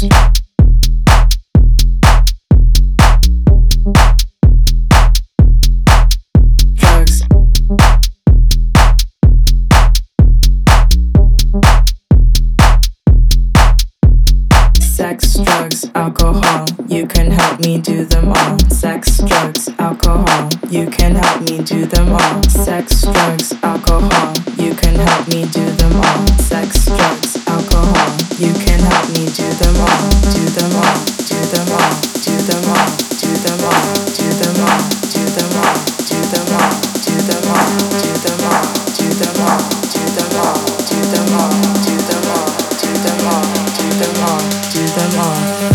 Sex, drugs, alcohol, you can help me do them all. Sex, drugs, alcohol, you can help me do them all. Sex, drugs, alcohol, you can help me do them all. Sex, drugs, alcohol, you can help me do them all. Do them all, do them all, do them all, do them all, do them all, do them all, do them all, do them all, do them all, do them all, do them all, do them all, do them all, do them all, do them all, do them all.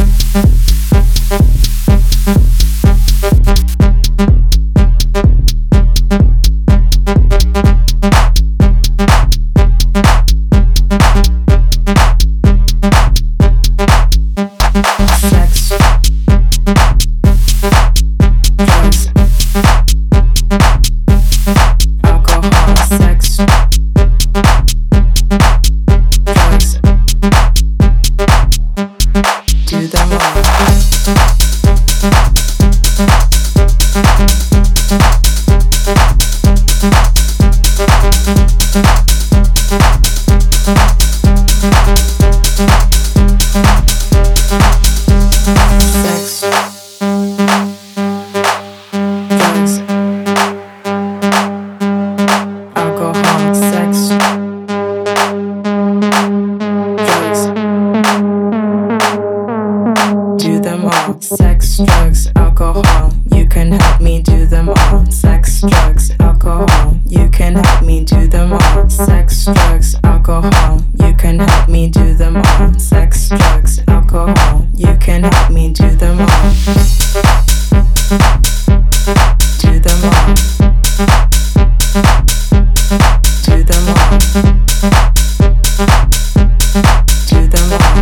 Sex, drugs, alcohol, you can help me do them all. Sex, drugs, alcohol, you can help me do them all. Sex, drugs, alcohol, you can help me do them all. Sex, drugs, alcohol, you can help me do them all. Do them all. Do them all. Do them all.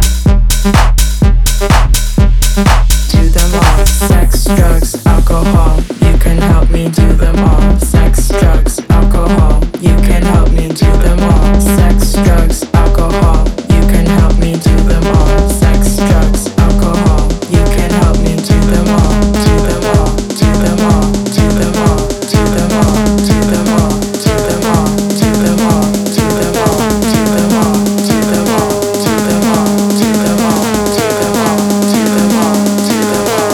Sex, drugs, alcohol, you can help me do them all. Sex, drugs, alcohol, you can help me do them all. Sex, drugs, alcohol, you can help me do them all. Sex, drugs, alcohol, you can help me do them all. Do them all, do them all, do them all, do them all, do them all, do them all, do them all, do them all, do them all, do them all, do them all, do them all, do them all, do them all, do them all.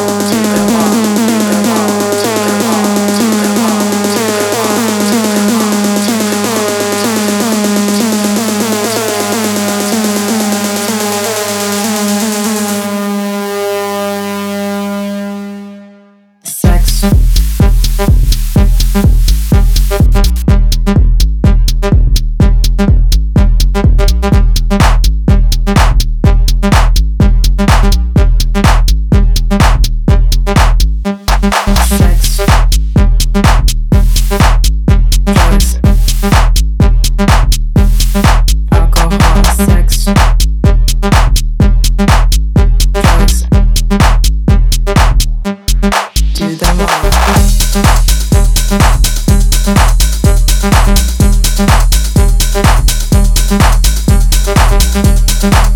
We'll be right back.